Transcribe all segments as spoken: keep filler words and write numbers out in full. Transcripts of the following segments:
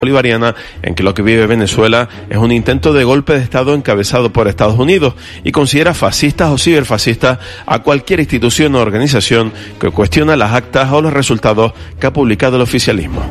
bolivariana en que lo que vive Venezuela es un intento de golpe de Estado encabezado por Estados Unidos y considera fascistas o ciberfascistas a cualquier institución o organización que cuestiona las actas o los resultados que ha publicado el oficialismo.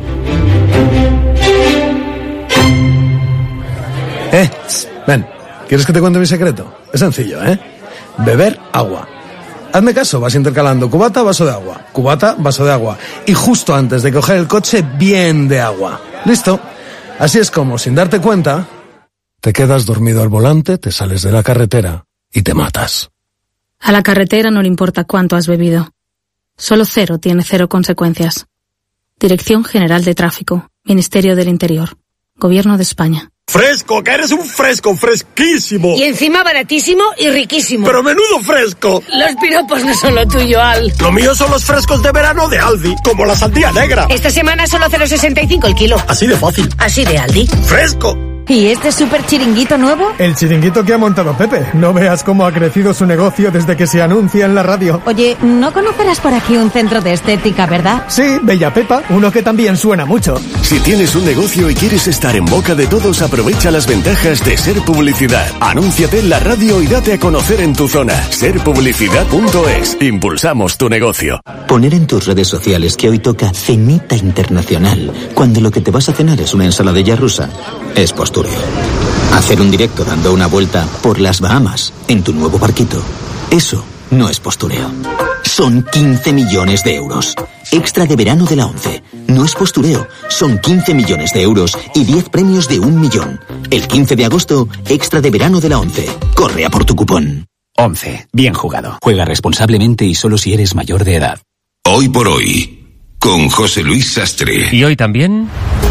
Eh, ven, ¿quieres que te cuente mi secreto? Es sencillo, ¿eh? Beber agua. Hazme caso, vas intercalando cubata, vaso de agua, cubata, vaso de agua. Y justo antes de coger el coche, bien de agua. ¿Listo? Así es como, sin darte cuenta, te quedas dormido al volante, te sales de la carretera y te matas. A la carretera no le importa cuánto has bebido. Solo cero tiene cero consecuencias. Dirección General de Tráfico, Ministerio del Interior, Gobierno de España. ¡Fresco! ¡Que eres un fresco! ¡Fresquísimo! Y encima baratísimo y riquísimo. ¡Pero menudo fresco! Los piropos no son lo tuyo, Al. Lo mío son los frescos de verano de Aldi, como la sandía negra. Esta semana solo cero coma sesenta y cinco el kilo. Así de fácil. Así de Aldi. ¡Fresco! ¿Y este súper chiringuito nuevo? El chiringuito que ha montado Pepe. No veas cómo ha crecido su negocio desde que se anuncia en la radio. Oye, ¿no conocerás por aquí un centro de estética, verdad? Sí, Bella Pepa, uno que también suena mucho. Si tienes un negocio y quieres estar en boca de todos, aprovecha las ventajas de Ser Publicidad. Anúnciate en la radio y date a conocer en tu zona. ser publicidad punto es. Impulsamos tu negocio. Poner en tus redes sociales que hoy toca cenita internacional, cuando lo que te vas a cenar es una ensaladilla rusa, es postureo. Hacer un directo dando una vuelta por las Bahamas en tu nuevo barquito, eso no es postureo. Son quince millones de euros. Extra de verano de la ONCE. No es postureo, son quince millones de euros y diez premios de un millón. El quince de agosto, extra de verano de la ONCE. Corre a por tu cupón. ONCE. Bien jugado. Juega responsablemente y solo si eres mayor de edad. Hoy por hoy, con José Luis Sastre. Y hoy también...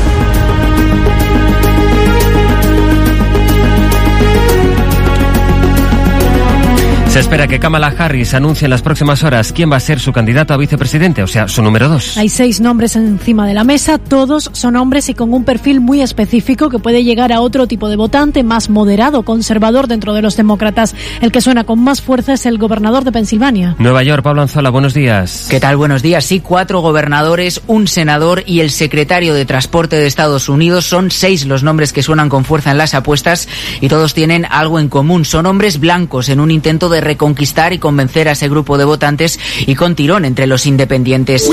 Se espera que Kamala Harris anuncie en las próximas horas quién va a ser su candidato a vicepresidente, o sea, su número dos. Hay seis nombres encima de la mesa, todos son hombres y con un perfil muy específico que puede llegar a otro tipo de votante, más moderado, conservador dentro de los demócratas. El que suena con más fuerza es el gobernador de Pensilvania. Nueva York, Pablo Anzola, buenos días. ¿Qué tal? Buenos días. Sí, cuatro gobernadores, un senador y el secretario de Transporte de Estados Unidos. Son seis los nombres que suenan con fuerza en las apuestas y todos tienen algo en común. Son hombres blancos en un intento de reconquistar y convencer a ese grupo de votantes y con tirón entre los independientes.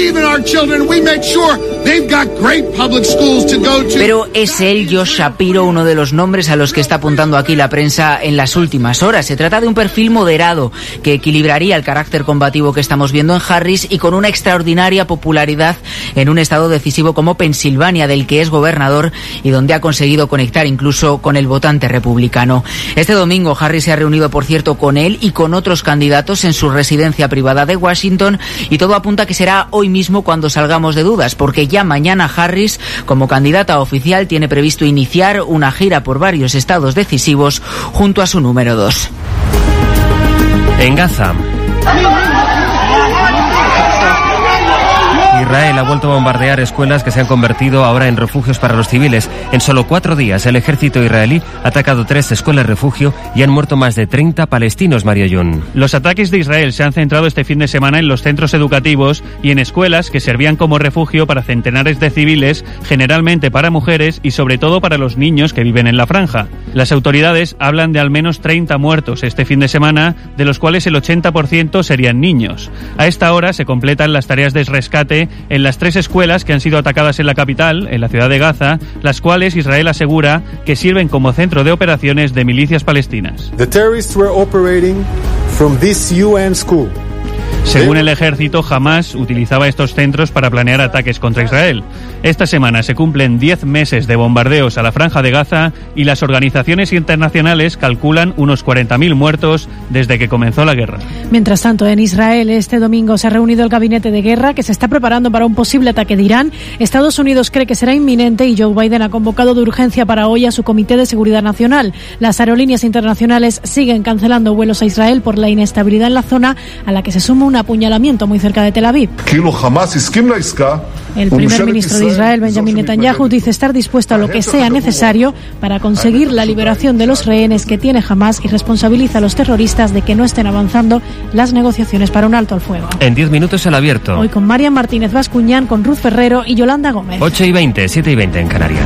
Pero es él, Josh Shapiro, uno de los nombres a los que está apuntando aquí la prensa en las últimas horas. Se trata de un perfil moderado que equilibraría el carácter combativo que estamos viendo en Harris y con una extraordinaria popularidad en un estado decisivo como Pensilvania, del que es gobernador y donde ha conseguido conectar incluso con el votante republicano. Este domingo Harris se ha reunido, por cierto, con él y con otros candidatos en su residencia privada de Washington y todo apunta a que será hoy mismo cuando salgamos de dudas, porque ya mañana Harris, como candidata oficial, tiene previsto iniciar una gira por varios estados decisivos junto a su número dos. En Gaza, Israel ha vuelto a bombardear escuelas que se han convertido ahora en refugios para los civiles. En solo cuatro días, el ejército israelí ha atacado tres escuelas refugio y han muerto más de treinta palestinos, Mario Yun. Los ataques de Israel se han centrado este fin de semana en los centros educativos y en escuelas que servían como refugio para centenares de civiles, generalmente para mujeres y sobre todo para los niños que viven en la franja. Las autoridades hablan de al menos treinta muertos este fin de semana, de los cuales el ochenta por ciento serían niños. A esta hora se completan las tareas de rescate en las tres escuelas que han sido atacadas en la capital, en la ciudad de Gaza, las cuales Israel asegura que sirven como centro de operaciones de milicias palestinas. The terrorists were operating from this U N school. Según el ejército, Hamás utilizaba estos centros para planear ataques contra Israel. Esta semana se cumplen diez meses de bombardeos a la Franja de Gaza y las organizaciones internacionales calculan unos cuarenta mil muertos desde que comenzó la guerra. Mientras tanto, en Israel, este domingo se ha reunido el gabinete de guerra que se está preparando para un posible ataque de Irán. Estados Unidos cree que será inminente y Joe Biden ha convocado de urgencia para hoy a su Comité de Seguridad Nacional. Las aerolíneas internacionales siguen cancelando vuelos a Israel por la inestabilidad en la zona, a la que se suma un un apuñalamiento muy cerca de Tel Aviv. El primer ministro de Israel, Benjamin Netanyahu, dice estar dispuesto a lo que sea necesario para conseguir la liberación de los rehenes que tiene Hamás y responsabiliza a los terroristas de que no estén avanzando las negociaciones para un alto al fuego. En diez minutos el abierto. Hoy con Marian Martínez Bascuñán, con Ruth Ferrero y Yolanda Gómez. ocho y veinte, siete y veinte en Canarias.